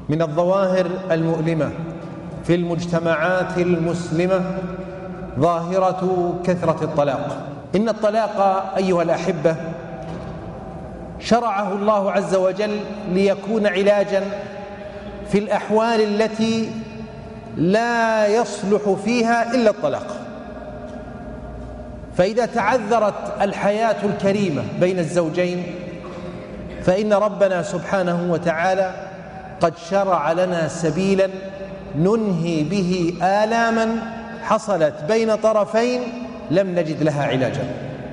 من الظواهر المؤلمة في المجتمعات المسلمة ظاهرة كثرة الطلاق. إن الطلاق أيها الأحبة شرعه الله عز وجل ليكون علاجا في الأحوال التي لا يصلح فيها إلا الطلاق. فإذا تعذرت الحياة الكريمة بين الزوجين فإن ربنا سبحانه وتعالى قد شرع لنا سبيلا ننهي به آلاما حصلت بين طرفين لم نجد لها علاجا،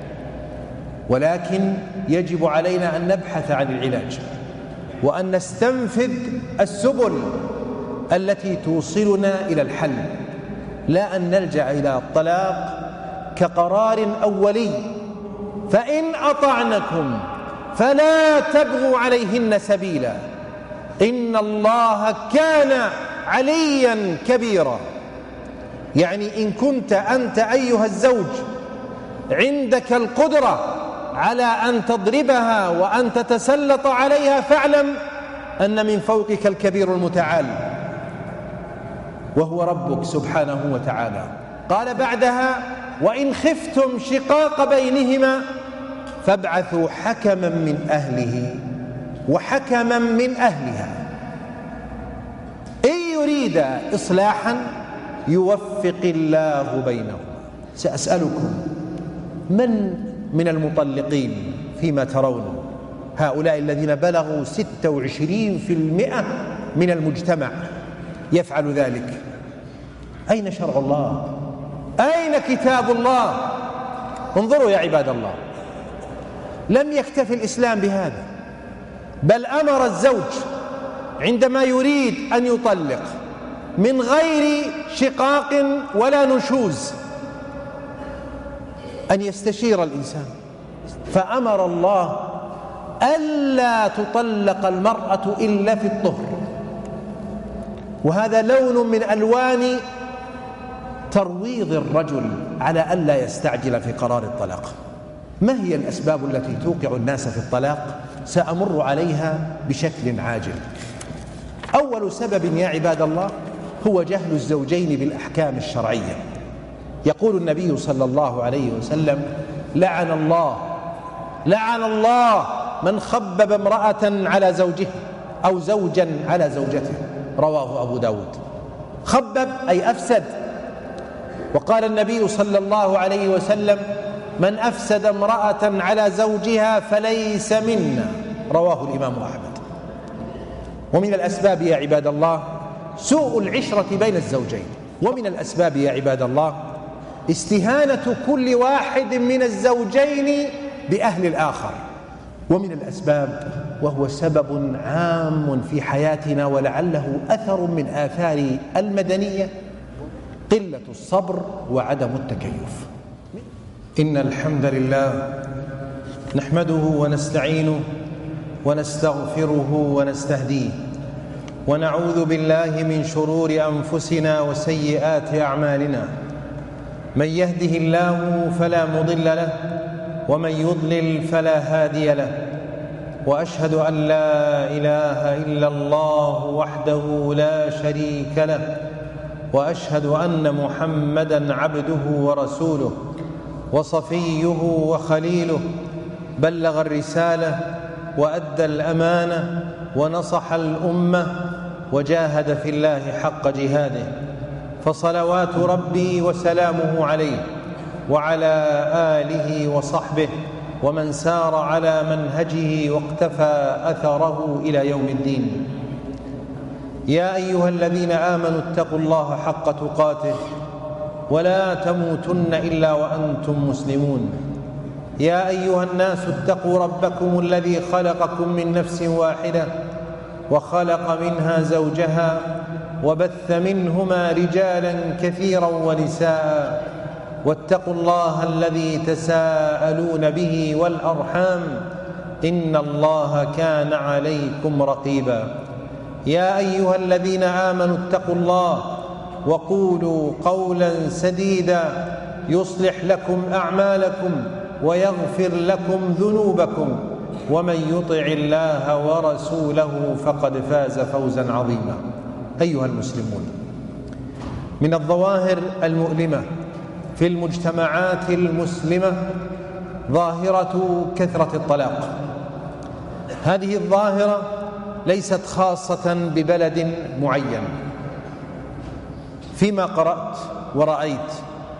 ولكن يجب علينا أن نبحث عن العلاج وأن نستنفذ السبل التي توصلنا إلى الحل، لا أن نلجأ إلى الطلاق كقرار أولي. فإن أطعنكم فلا تبغوا عليهن سبيلا إن الله كان عليا كبيرا. يعني إن كنت أنت أيها الزوج عندك القدرة على أن تضربها وأن تتسلط عليها فاعلم أن من فوقك الكبير المتعال وهو ربك سبحانه وتعالى. قال بعدها: وإن خفتم شقاق بينهما فابعثوا حكما من أهله وحكما من أهلها إن يريد إصلاحا يوفق الله بينهما. سأسألكم: من المطلقين فيما ترون هؤلاء الذين بلغوا 26% من المجتمع يفعل ذلك؟ أين شرع الله؟ أين كتاب الله؟ انظروا يا عباد الله، لم يكتف الإسلام بهذا، بل أمر الزوج عندما يريد أن يطلق من غير شقاق ولا نشوز أن يستشير الإنسان، فأمر الله ألا تطلق المرأة إلا في الطهر. وهذا لون من ألوان ترويض الرجل على ألا يستعجل في قرار الطلاق. ما هي الأسباب التي توقع الناس في الطلاق؟ سأمر عليها بشكل عاجل. أول سبب يا عباد الله هو جهل الزوجين بالأحكام الشرعية. يقول النبي صلى الله عليه وسلم: لعن الله من خبب امرأة على زوجه أو زوجا على زوجته. رواه أبو داود. خبب أي أفسد. وقال النبي صلى الله عليه وسلم: من أفسد امرأة على زوجها فليس منا. رواه الإمام أحمد. ومن الأسباب يا عباد الله سوء العشرة بين الزوجين. ومن الأسباب يا عباد الله استهانة كل واحد من الزوجين بأهل الآخر. ومن الأسباب، وهو سبب عام في حياتنا ولعله أثر من آثار المدنية، قلة الصبر وعدم التكيف. إن الحمد لله نحمده ونستعينه ونستغفره ونستهديه ونعوذ بالله من شرور أنفسنا وسيئات أعمالنا. من يهده الله فلا مضل له ومن يضلل فلا هادي له. وأشهد أن لا إله إلا الله وحده لا شريك له، وأشهد أن محمدًا عبده ورسوله وصفيه وخليله، بلغ الرسالة وأدى الأمانة ونصح الأمة وجاهد في الله حق جهاده، فصلوات ربي وسلامه عليه وعلى آله وصحبه ومن سار على منهجه واقتفى أثره إلى يوم الدين. يا أيها الذين آمنوا اتقوا الله حق تقاته ولا تموتن إلا وأنتم مسلمون. يا أيها الناس اتقوا ربكم الذي خلقكم من نفس واحدة وخلق منها زوجها وبث منهما رجالا كثيرا ونساء، واتقوا الله الذي تساءلون به والأرحام إن الله كان عليكم رقيبا. يا أيها الذين آمنوا اتقوا الله وقولوا قولا سديدا يصلح لكم أعمالكم ويغفر لكم ذنوبكم، ومن يطع الله ورسوله فقد فاز فوزا عظيما. أيها المسلمون، من الظواهر المؤلمة في المجتمعات المسلمة ظاهرة كثرة الطلاق. هذه الظاهرة ليست خاصة ببلد معين. فيما قرأت ورأيت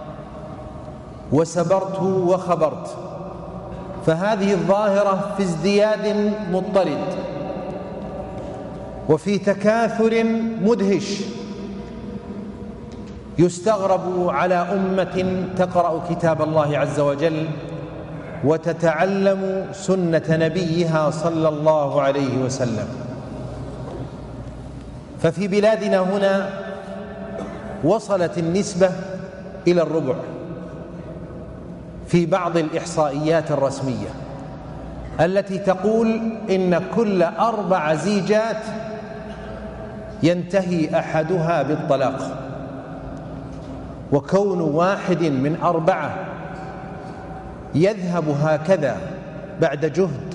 وسبرت وخبرت، فهذه الظاهرة في ازدياد مضطرد وفي تكاثر مدهش. يستغرب على أمة تقرأ كتاب الله عز وجل وتتعلم سنة نبيها صلى الله عليه وسلم. ففي بلادنا هنا وصلت النسبة إلى الربع في بعض الإحصائيات الرسمية التي تقول إن كل 4 زيجات ينتهي أحدها بالطلاق، وكون واحد من 4 يذهب هكذا بعد جهد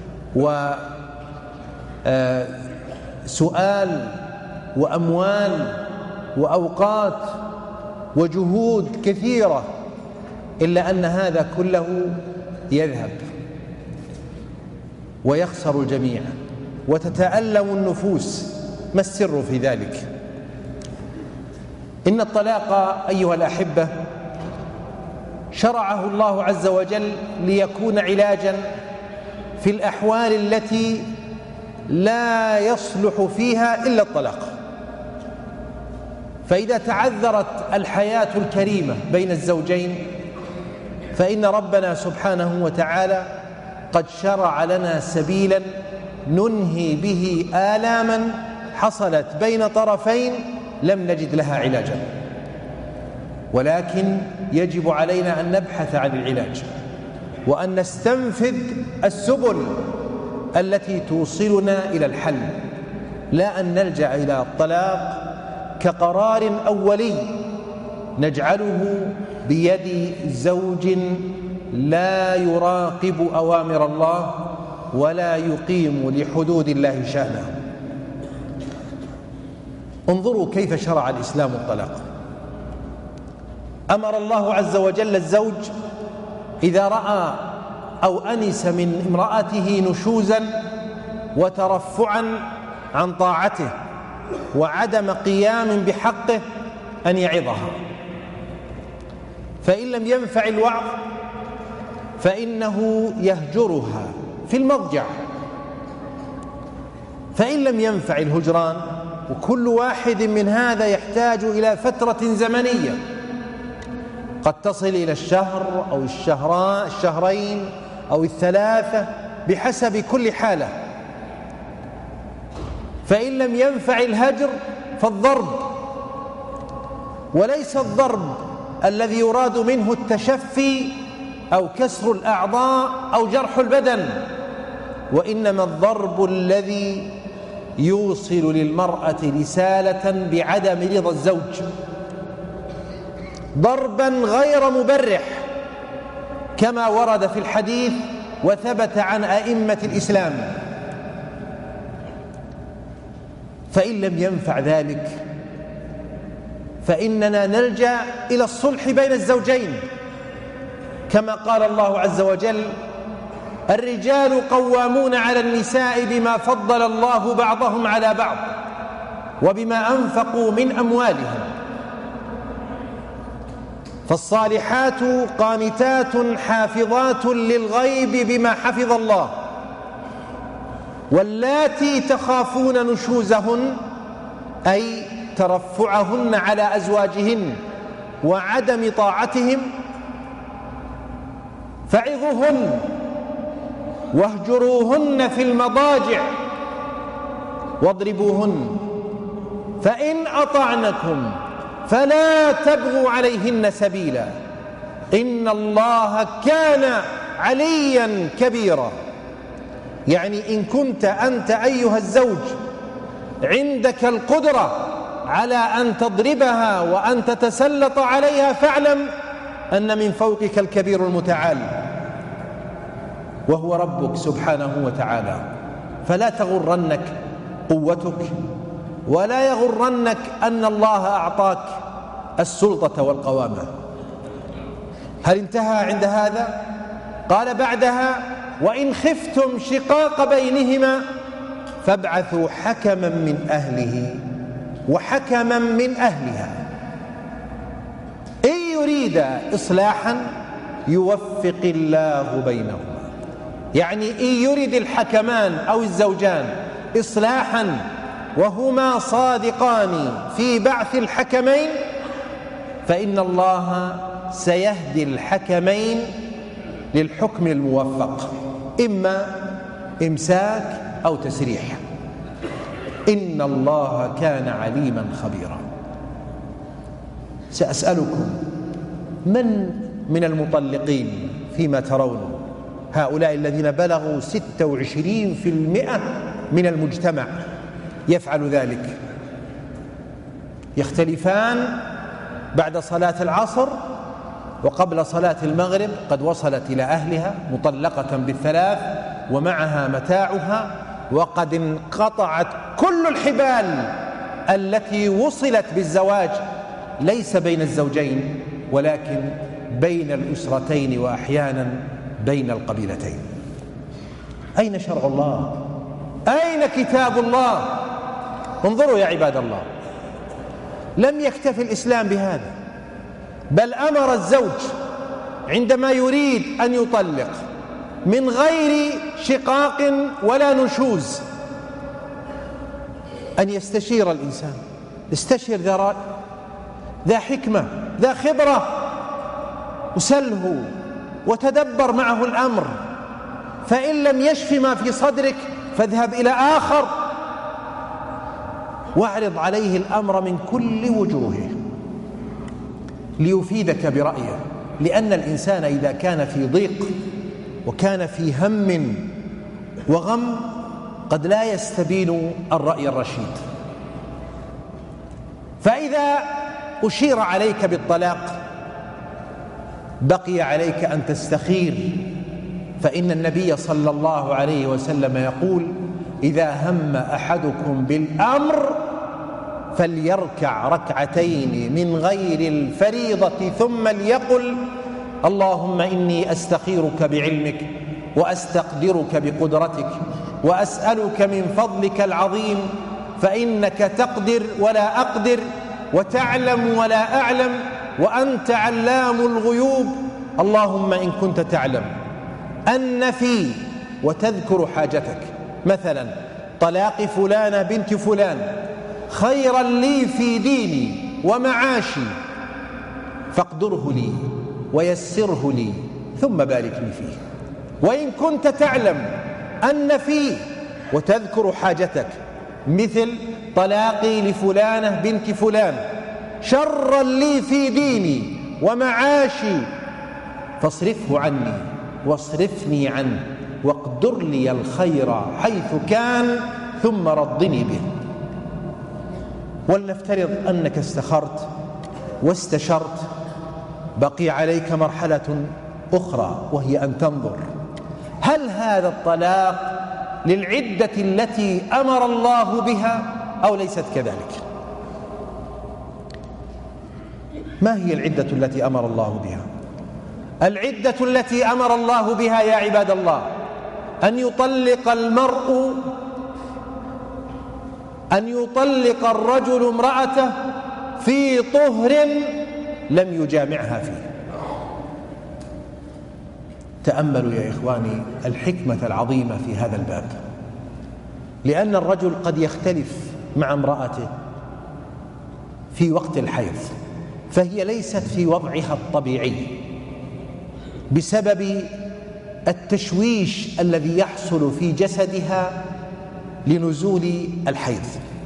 وسؤال وأموال وأوقات وجهود كثيرة، إلا أن هذا كله يذهب ويخسر الجميع وتتألم النفوس. ما السر في ذلك؟ إن الطلاق أيها الأحبة شرعه الله عز وجل ليكون علاجا في الأحوال التي لا يصلح فيها إلا الطلاق. فإذا تعذرت الحياة الكريمة بين الزوجين فإن ربنا سبحانه وتعالى قد شرع لنا سبيلا ننهي به آلاما حصلت بين طرفين لم نجد لها علاجا، ولكن يجب علينا أن نبحث عن العلاج وأن نستنفذ السبل التي توصلنا إلى الحل، لا أن نلجأ إلى الطلاق كقرار أولي نجعله بيد زوج لا يراقب أوامر الله ولا يقيم لحدود الله شأنه. انظروا كيف شرع الإسلام الطلاق. أمر الله عز وجل الزوج إذا رأى أو أنس من امرأته نشوزا وترفعا عن طاعته وعدم قيام بحقه أن يعظها، فإن لم ينفع الوعظ فإنه يهجرها في المضجع، فإن لم ينفع الهجران، وكل واحد من هذا يحتاج إلى فترة زمنية قد تصل إلى الشهر أو الشهرين أو 3 بحسب كل حالة، فإن لم ينفع الهجر فالضرب، وليس الضرب الذي يراد منه التشفي أو كسر الأعضاء أو جرح البدن، وإنما الضرب الذي يوصل للمرأة رسالة بعدم رضا الزوج، ضربا غير مبرح كما ورد في الحديث وثبت عن أئمة الإسلام. فإن لم ينفع ذلك فإننا نلجأ إلى الصلح بين الزوجين، كما قال الله عز وجل: الرجال قوامون على النساء بما فضل الله بعضهم على بعض وبما أنفقوا من أموالهم، فالصالحات قانتات حافظات للغيب بما حفظ الله، واللاتي تخافون نشوزهن أي ترفعهن على أزواجهن وعدم طاعتهم فعظوهن واهجروهن في المضاجع واضربوهن، فإن أطعنكم فلا تبغوا عليهن سبيلا إن الله كان عليا كبيرا. يعني إن كنت أنت أيها الزوج عندك القدرة على أن تضربها وأن تتسلط عليها، فاعلم أن من فوقك الكبير المتعال. وهو ربك سبحانه وتعالى، فلا تغرنك قوتك ولا يغرنك أن الله أعطاك السلطة والقوامة. هل انتهى عند هذا؟ قال بعدها: وإن خفتم شقاق بينهما فابعثوا حكما من أهله وحكما من أهلها إن يريد إصلاحا يوفق الله بينهما. يعني إن يريد الحكمان أو الزوجان إصلاحا وهما صادقان في بعث الحكمين فإن الله سيهدي الحكمين للحكم الموفق، إما إمساك أو تسريح. إن الله كان عليما خبيرا. سأسألكم: من المطلقين فيما ترون هؤلاء الذين بلغوا 26% من المجتمع يفعل ذلك؟ يختلفان بعد صلاة العصر وقبل صلاة المغرب، قد وصلت إلى أهلها مطلقة بالثلاث ومعها متاعها، وقد انقطعت كل الحبال التي وصلت بالزواج ليس بين الزوجين ولكن بين الأسرتين وأحيانا بين القبيلتين. أين شرع الله؟ أين كتاب الله؟ انظروا يا عباد الله، لم يكتف الإسلام بهذا، بل أمر الزوج عندما يريد أن يطلق من غير شقاق ولا نشوز أن يستشير الإنسان، استشير ذا حكمة ذا خبرة، وسله وتدبر معه الأمر، فإن لم يشف ما في صدرك فاذهب إلى آخر، واعرض عليه الأمر من كل وجوهه ليفيدك برأيه. لأن الإنسان إذا كان في ضيق وكان في هم وغم قد لا يستبين الرأي الرشيد. فإذا أشير عليك بالطلاق بقي عليك أن تستخير، فإن النبي صلى الله عليه وسلم يقول: إذا هم أحدكم بالأمر فليركع ركعتين من غير الفريضة ثم ليقل: اللهم إني أستخيرك بعلمك وأستقدرك بقدرتك وأسألك من فضلك العظيم، فإنك تقدر ولا أقدر وتعلم ولا أعلم وأنت علام الغيوب. اللهم إن كنت تعلم أن في، وتذكر حاجتك، مثلا طلاق فلانة بنت فلان خيرا لي في ديني ومعاشي فاقدره لي ويسره لي ثم بارك لي فيه. وإن كنت تعلم أن فيه، وتذكر حاجتك، مثل طلاقي لفلانة بنت فلان شرا لي في ديني ومعاشي فاصرفه عني واصرفني عنه واقدر لي الخير حيث كان ثم ردني به. ولنفترض أنك استخرت واستشرت، بقي عليك مرحلة أخرى وهي أن تنظر هل هذا الطلاق للعدة التي أمر الله بها أو ليست كذلك. ما هي العدة التي أمر الله بها؟ العدة التي أمر الله بها يا عباد الله أن يطلق الرجل امرأته في طهر لم يجامعها فيه. تأملوا يا إخواني الحكمة العظيمة في هذا الباب، لأن الرجل قد يختلف مع امرأته في وقت الحيض، فهي ليست في وضعها الطبيعي بسبب التشويش الذي يحصل في جسدها لنزول الحيض،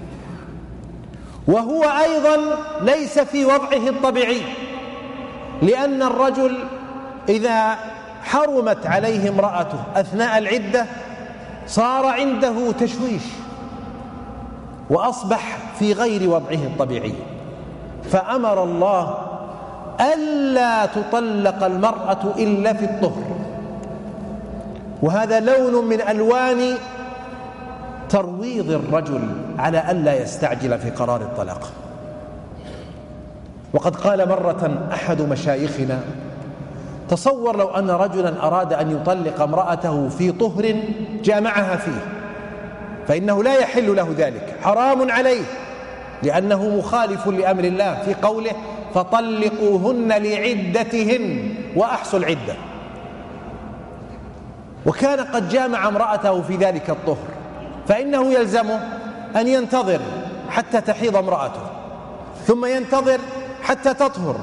وهو أيضا ليس في وضعه الطبيعي، لأن الرجل إذا حرمت عليه امرأته أثناء العدة صار عنده تشويش وأصبح في غير وضعه الطبيعي، فأمر الله ألا تطلق المرأة إلا في الطهر. وهذا لون من ألوان ترويض الرجل على ألا يستعجل في قرار الطلاق. وقد قال مرة أحد مشايخنا: تصور لو أن رجلا أراد أن يطلق امرأته في طهر جامعها فيه، فإنه لا يحل له ذلك، حرام عليه، لأنه مخالف لأمر الله في قوله: فطلقوهن لعدتهن وأحصوا العدة. وكان قد جامع امرأته في ذلك الطهر، فإنه يلزمه أن ينتظر حتى تحيض امرأته، ثم ينتظر حتى تطهر،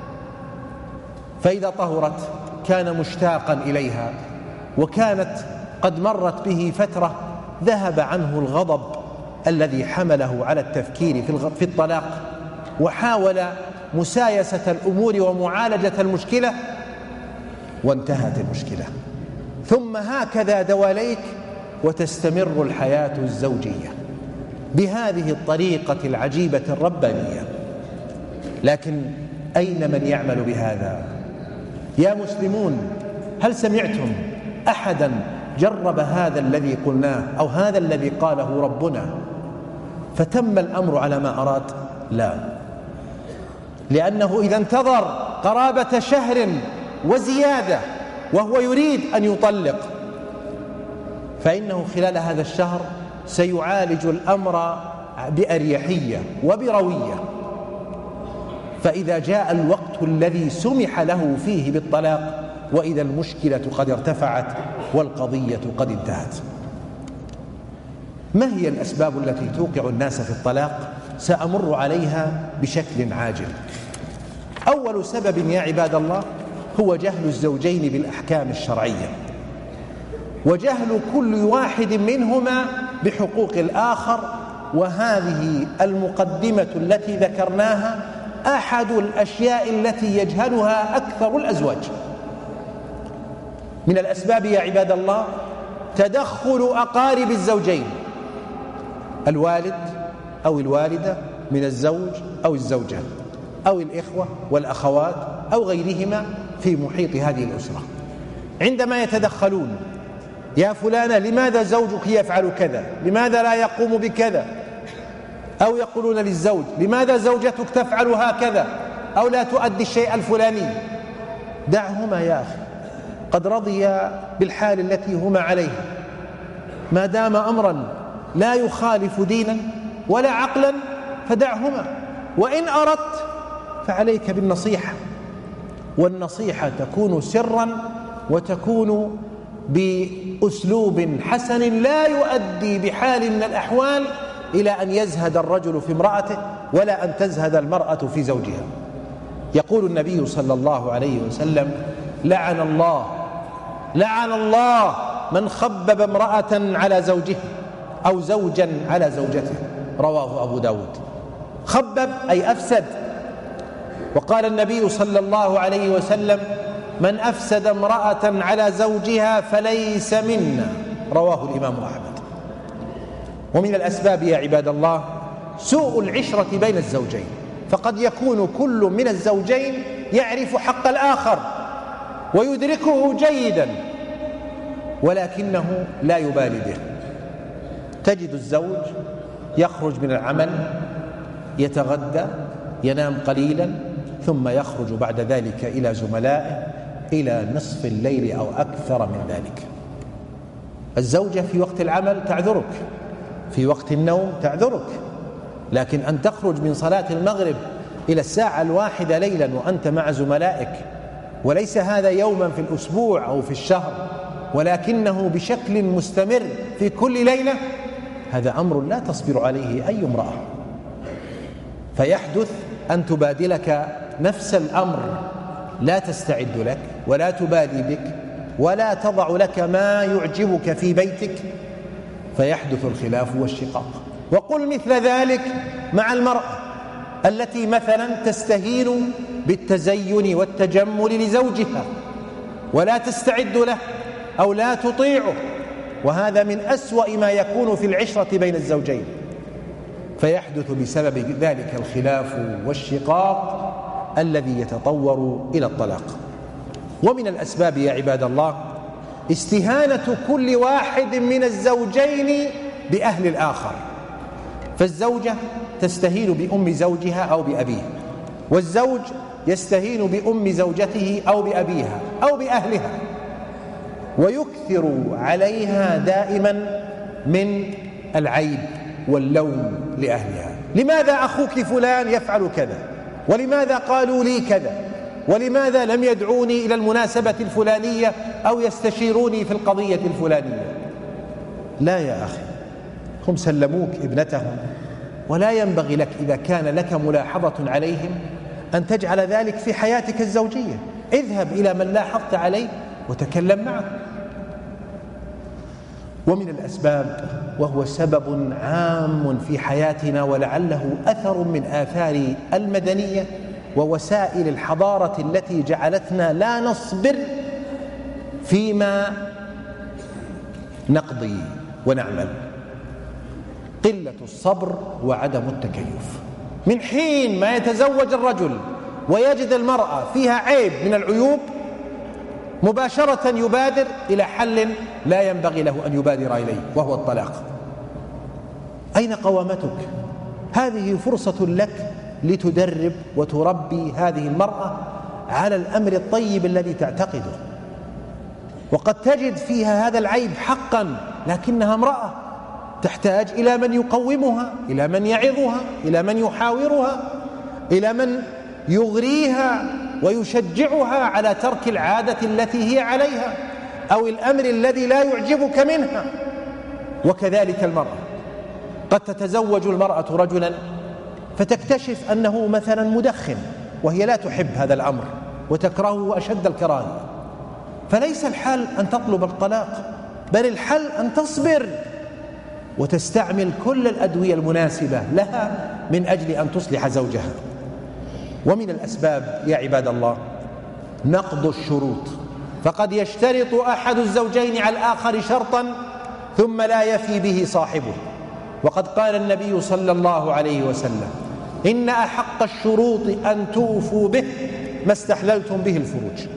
فإذا طهرت كان مشتاقا إليها، وكانت قد مرت به فترة ذهب عنه الغضب الذي حمله على التفكير في الطلاق، وحاول مسايسة الأمور ومعالجة المشكلة، وانتهت المشكلة. ثم هكذا دواليك وتستمر الحياة الزوجية بهذه الطريقة العجيبة الربانية. لكن أين من يعمل بهذا؟ يا مسلمون، هل سمعتم أحدا جرب هذا الذي قلناه أو هذا الذي قاله ربنا فتم الأمر على ما أراد؟ لا، لأنه إذا انتظر قرابة شهر وزيادة وهو يريد أن يطلق، فإنه خلال هذا الشهر سيعالج الأمر بأريحية وبروية. فإذا جاء الوقت الذي سمح له فيه بالطلاق، وإذا المشكلة قد ارتفعت والقضية قد انتهت. ما هي الأسباب التي توقع الناس في الطلاق؟ سأمر عليها بشكل عاجل. أول سبب يا عباد الله هو جهل الزوجين بالأحكام الشرعية، وجهل كل واحد منهما بحقوق الآخر. وهذه المقدمة التي ذكرناها أحد الأشياء التي يجهلها أكثر الأزواج. من الأسباب يا عباد الله تدخل أقارب الزوجين، الوالد أو الوالدة من الزوج أو الزوجة أو الإخوة والأخوات أو غيرهما في محيط هذه الأسرة. عندما يتدخلون: يا فلانة لماذا زوجك يفعل كذا؟ لماذا لا يقوم بكذا؟ أو يقولون للزوج: لماذا زوجتك تفعل هكذا أو لا تؤدي الشيء الفلاني؟ دعهما يا أخي، قد رضيا بالحال التي هما عليها، ما دام أمرا لا يخالف دينا ولا عقلا فدعهما. وإن أردت فعليك بالنصيحة، والنصيحة تكون سرا وتكون بأسلوب حسن لا يؤدي بحال من الأحوال إلى أن يزهد الرجل في امرأته ولا أن تزهد المرأة في زوجها. يقول النبي صلى الله عليه وسلم: لعن الله من خبب امرأة على زوجها أو زوجا على زوجته. رواه أبو داود. خبب أي أفسد. وقال النبي صلى الله عليه وسلم: من أفسد امرأة على زوجها فليس منا. رواه الإمام أحمد. ومن الأسباب يا عباد الله سوء العشرة بين الزوجين، فقد يكون كل من الزوجين يعرف حق الآخر ويدركه جيدا ولكنه لا يبالي به. تجد الزوج يخرج من العمل، يتغدى، ينام قليلا، ثم يخرج بعد ذلك إلى زملائه إلى نصف الليل أو أكثر من ذلك. الزوجة في وقت العمل تعذرك، في وقت النوم تعذرك، لكن أن تخرج من صلاة المغرب إلى الساعة 1 ليلا وأنت مع زملائك، وليس هذا يوما في الأسبوع أو في الشهر ولكنه بشكل مستمر في كل ليلة، هذا أمر لا تصبر عليه أي امرأة. فيحدث أن تبادلك نفس الأمر، لا تستعد لك ولا تبالي بك ولا تضع لك ما يعجبك في بيتك، فيحدث الخلاف والشقاق. وقل مثل ذلك مع المرأة التي مثلا تستهين بالتزين والتجمل لزوجها ولا تستعد له أو لا تطيعه، وهذا من أسوأ ما يكون في العشرة بين الزوجين، فيحدث بسبب ذلك الخلاف والشقاق الذي يتطور إلى الطلاق. ومن الأسباب يا عباد الله استهانة كل واحد من الزوجين بأهل الآخر. فالزوجة تستهين بأم زوجها أو بأبيه، والزوج يستهين بأم زوجته أو بأبيها أو بأهلها، ويكثر عليها دائما من العيب واللوم لأهلها. لماذا أخوك فلان يفعل كذا؟ ولماذا قالوا لي كذا؟ ولماذا لم يدعوني إلى المناسبة الفلانية أو يستشيروني في القضية الفلانية؟ لا يا أخي، هم سلموك ابنتهم، ولا ينبغي لك إذا كان لك ملاحظة عليهم أن تجعل ذلك في حياتك الزوجية. اذهب إلى من لاحظت عليه وتكلم معه. ومن الأسباب، وهو سبب عام في حياتنا ولعله أثر من آثار المدنية ووسائل الحضارة التي جعلتنا لا نصبر فيما نقضي ونعمل، قلة الصبر وعدم التكيف. من حين ما يتزوج الرجل ويجد المرأة فيها عيب من العيوب، مباشرة يبادر إلى حل لا ينبغي له أن يبادر إليه، وهو الطلاق. أين قوامتك؟ هذه فرصة لك لتدرب وتربي هذه المرأة على الأمر الطيب الذي تعتقده. وقد تجد فيها هذا العيب حقا، لكنها امرأة تحتاج إلى من يقومها، إلى من يعظها، إلى من يحاورها، إلى من يغريها ويشجعها على ترك العادة التي هي عليها أو الأمر الذي لا يعجبك منها. وكذلك المرأة، قد تتزوج المرأة رجلا فتكتشف أنه مثلا مدخن، وهي لا تحب هذا الأمر وتكرهه أشد الكراهية، فليس الحل أن تطلب الطلاق، بل الحل أن تصبر وتستعمل كل الأدوية المناسبة لها من أجل أن تصلح زوجها. ومن الأسباب يا عباد الله نقض الشروط، فقد يشترط أحد الزوجين على الآخر شرطا ثم لا يفي به صاحبه. وقد قال النبي صلى الله عليه وسلم: إن أحق الشروط أن توفوا به ما استحللتم به الفروج.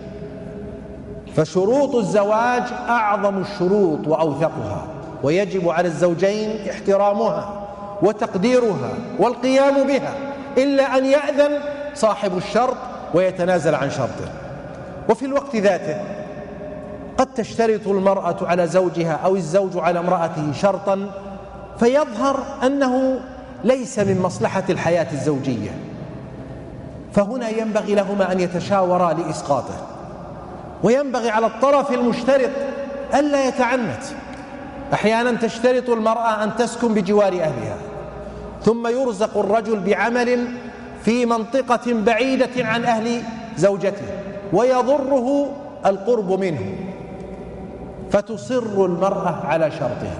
فشروط الزواج أعظم الشروط وأوثقها، ويجب على الزوجين احترامها وتقديرها والقيام بها، إلا أن يأذن صاحب الشرط ويتنازل عن شرطه. وفي الوقت ذاته قد تشترط المرأة على زوجها أو الزوج على امرأته شرطا فيظهر أنه ليس من مصلحة الحياة الزوجية، فهنا ينبغي لهما أن يتشاورا لإسقاطه. وينبغي على الطرف المشترط ألا يتعنت. أحيانا تشترط المرأة أن تسكن بجوار أهلها، ثم يرزق الرجل بعمل في منطقة بعيدة عن أهل زوجته ويضره القرب منه، فتصر المرأة على شرطها،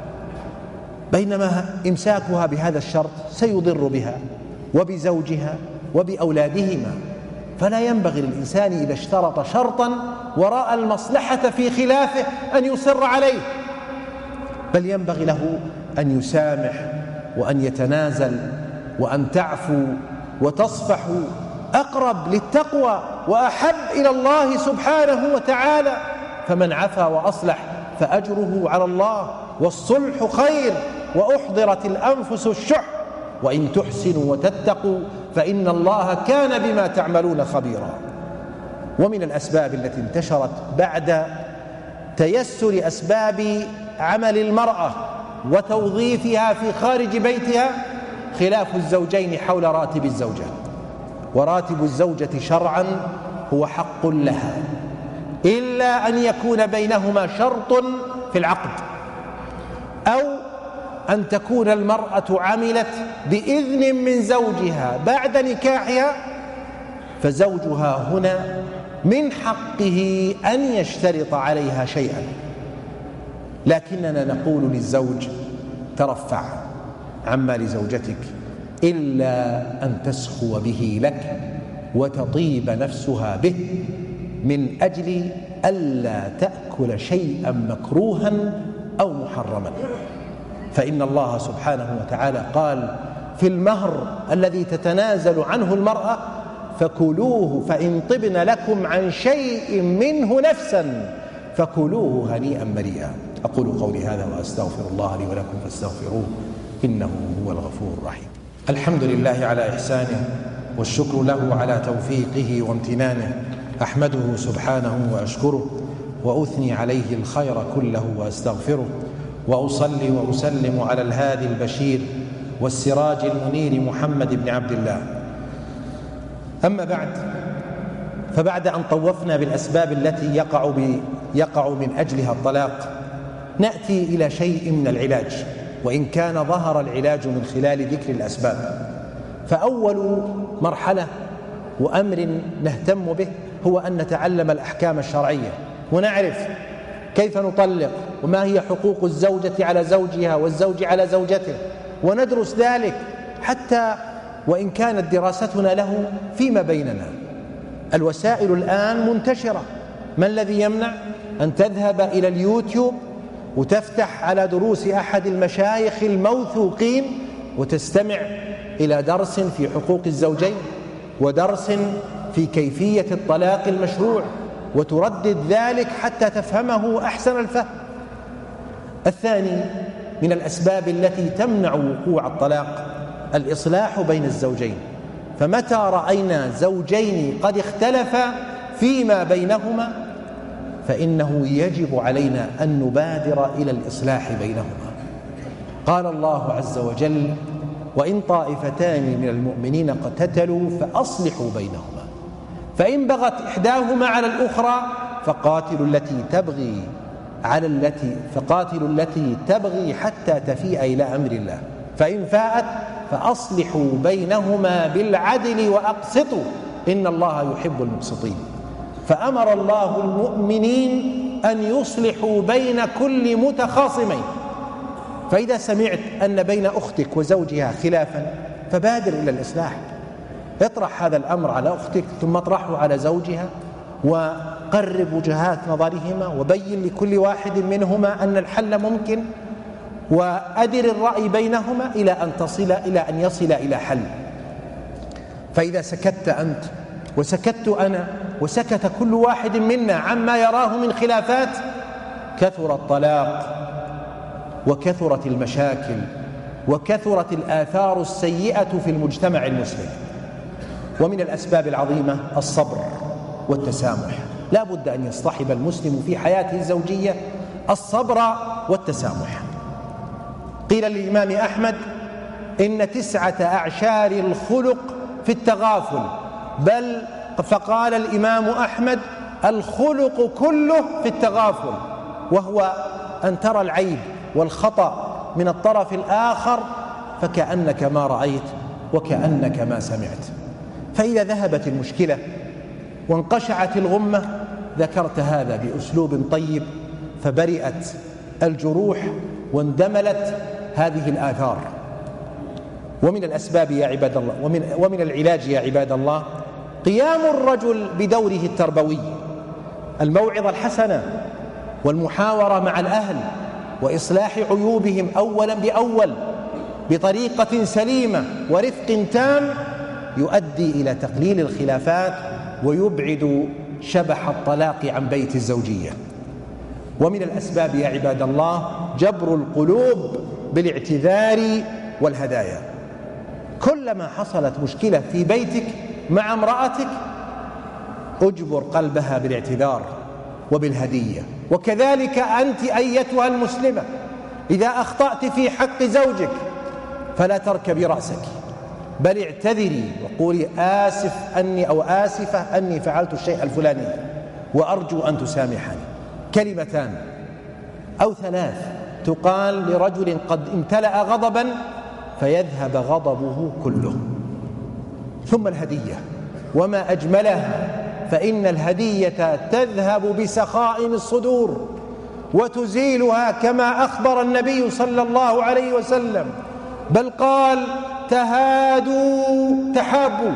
بينما إمساكها بهذا الشرط سيضر بها وبزوجها وبأولادهما. فلا ينبغي للإنسان إذا اشترط شرطا وراء المصلحة في خلافه أن يصر عليه، بل ينبغي له أن يسامح وأن يتنازل وأن تعفو وتصفحوا، أقرب للتقوى وأحب إلى الله سبحانه وتعالى. فمن عفا وأصلح فأجره على الله، والصلح خير، وأحضرت الأنفس الشح، وإن تحسنوا وتتقوا فإن الله كان بما تعملون خبيرا. ومن الأسباب التي انتشرت بعد تيسر أسباب عمل المرأة وتوظيفها في خارج بيتها خلاف الزوجين حول راتب الزوجة. وراتب الزوجة شرعا هو حق لها، إلا أن يكون بينهما شرط في العقد، أو أن تكون المرأة عملت بإذن من زوجها بعد نكاحها، فزوجها هنا من حقه أن يشترط عليها شيئا. لكننا نقول للزوج: ترفع عن مال زوجتك إلا أن تسخو به لك وتطيب نفسها به، من أجل ألا تأكل شيئا مكروها أو محرما. فإن الله سبحانه وتعالى قال في المهر الذي تتنازل عنه المرأة: فكلوه فإن طبن لكم عن شيء منه نفسا فكلوه هنيئا مريئا. أقول قولي هذا وأستغفر الله لي ولكم فاستغفروه إنه هو الغفور الرحيم. الحمد لله على إحسانه، والشكر له على توفيقه وامتنانه. أحمده سبحانه وأشكره، وأثني عليه الخير كله وأستغفره، وأصلي وأسلم على الهادي البشير والسراج المنير محمد بن عبد الله. أما بعد، فبعد أن طوفنا بالأسباب التي يقع من أجلها الطلاق، نأتي إلى شيء من العلاج، وإن كان ظهر العلاج من خلال ذكر الأسباب. فأول مرحلة وأمر نهتم به هو أن نتعلم الأحكام الشرعية، ونعرف كيف نطلق، وما هي حقوق الزوجة على زوجها والزوج على زوجته، وندرس ذلك حتى وإن كانت دراستنا له فيما بيننا. الوسائل الآن منتشرة، ما الذي يمنع أن تذهب إلى اليوتيوب وتفتح على دروس أحد المشايخ الموثوقين وتستمع إلى درس في حقوق الزوجين، ودرس في كيفية الطلاق المشروع، وتردد ذلك حتى تفهمه أحسن الفهم. الثاني من الأسباب التي تمنع وقوع الطلاق الإصلاح بين الزوجين. فمتى رأينا زوجين قد اختلفا فيما بينهما فإنه يجب علينا أن نبادر إلى الإصلاح بينهما. قال الله عز وجل: وإن طائفتان من المؤمنين اقتتلوا فأصلحوا بينهما، فإن بغت إحداهما على الأخرى فقاتلوا التي تبغي حتى تفيء إلى أمر الله، فإن فاءت فأصلحوا بينهما بالعدل وأقسطوا إن الله يحب المقسطين. فأمر الله المؤمنين أن يصلحوا بين كل متخاصمين. فإذا سمعت أن بين أختك وزوجها خلافا فبادر إلى الإصلاح، اطرح هذا الأمر على أختك ثم اطرحه على زوجها، وقرب وجهات نظرهما، وبين لكل واحد منهما أن الحل ممكن، وأدر الرأي بينهما إلى أن يصل إلى حل. فإذا سكت أنت وسكت أنا وسكت كل واحد منا عما يراه من خلافات، كثر الطلاق وكثرت المشاكل وكثرت الآثار السيئة في المجتمع المسلم. ومن الأسباب العظيمة الصبر والتسامح. لا بد أن يصطحب المسلم في حياته الزوجية الصبر والتسامح. قيل للإمام أحمد: إن 9 أعشار الخلق في التغافل، بل فقال الإمام أحمد: الخلق كله في التغافل، وهو أن ترى العيب والخطأ من الطرف الآخر فكأنك ما رأيت وكأنك ما سمعت. فإذا ذهبت المشكلة وانقشعت الغمة ذكرت هذا بأسلوب طيب، فبرئت الجروح واندملت هذه الآثار. ومن الأسباب يا عباد الله، ومن العلاج يا عباد الله، قيام الرجل بدوره التربوي، الموعظة الحسنة والمحاورة مع الأهل وإصلاح عيوبهم أولا بأول بطريقة سليمة ورفق تام، يؤدي إلى تقليل الخلافات ويبعد شبح الطلاق عن بيت الزوجية. ومن الأسباب يا عباد الله جبر القلوب بالاعتذار والهدايا. كلما حصلت مشكلة في بيتك مع امرأتك أجبر قلبها بالاعتذار وبالهدية. وكذلك أنت أيتها المسلمة، إذا أخطأت في حق زوجك فلا تركبي رأسك، بل اعتذري وقولي آسف أني أو آسفة أني فعلت الشيء الفلاني وأرجو أن تسامحني. كلمتان أو 3 تقال لرجل قد امتلأ غضبا فيذهب غضبه كله. ثم الهدية، وما أجملها، فإن الهدية تذهب بسخائم الصدور وتزيلها، كما أخبر النبي صلى الله عليه وسلم، بل قال: تهادوا تحابوا.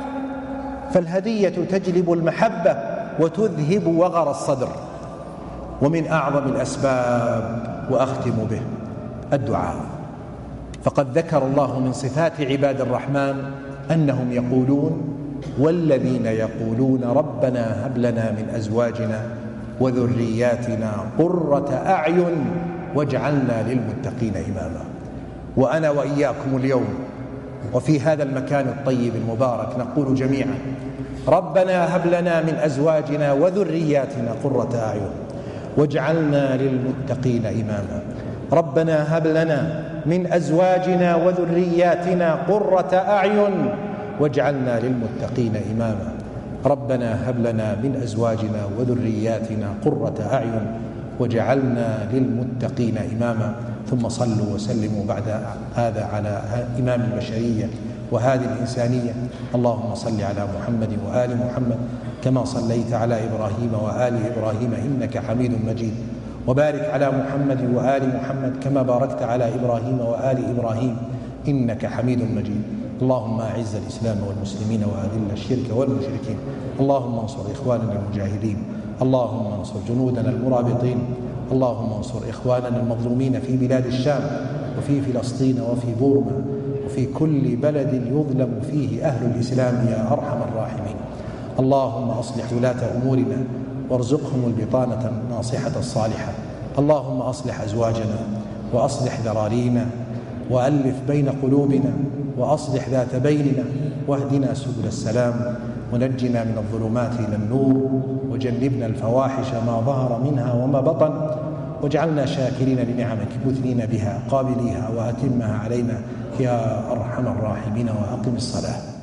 فالهدية تجلب المحبة وتذهب وغر الصدر. ومن أعظم الأسباب وأختم به الدعاء. فقد ذكر الله من صفات عباد الرحمن أنهم يقولون: والذين يقولون ربنا هب لنا من أزواجنا وذرياتنا قرة أعين واجعلنا للمتقين إماما. وأنا وإياكم اليوم وفي هذا المكان الطيب المبارك نقول جميعا: ربنا هب لنا من أزواجنا وذرياتنا قرة أعين واجعلنا للمتقين إماما. ربنا هب لنا من أزواجنا وذرياتنا قرة أعين واجعلنا للمتقين إماما. ربنا هب لنا من أزواجنا وذرياتنا قرة أعين واجعلنا للمتقين إماما. ثم صلوا وسلموا بعد هذا على إمام البشرية وهذه الإنسانية. اللهم صل على محمد وآل محمد كما صليت على إبراهيم وآل إبراهيم إنك حميد مجيد، وبارك على محمد وآل محمد كما باركت على إبراهيم وآل إبراهيم إنك حميد مجيد. اللهم أعز الإسلام والمسلمين وأذل الشرك والمشركين. اللهم انصر إخواننا المجاهدين. اللهم انصر جنودنا المرابطين. اللهم انصر إخواننا المظلومين في بلاد الشام وفي فلسطين وفي بورما وفي كل بلد يظلم فيه أهل الإسلام يا أرحم الراحمين. اللهم أصلح ولاة أمورنا وارزقهم البطانة الناصحة الصالحة. اللهم أصلح أزواجنا وأصلح ذرارينا وألف بين قلوبنا وأصلح ذات بيننا واهدنا سبل السلام ونجنا من الظلمات إلى النور وجنبنا الفواحش ما ظهر منها وما بطن واجعلنا شاكرين لنعمك مثنين بها قابليها وأتمها علينا يا أرحم الراحمين. وأقم الصلاة.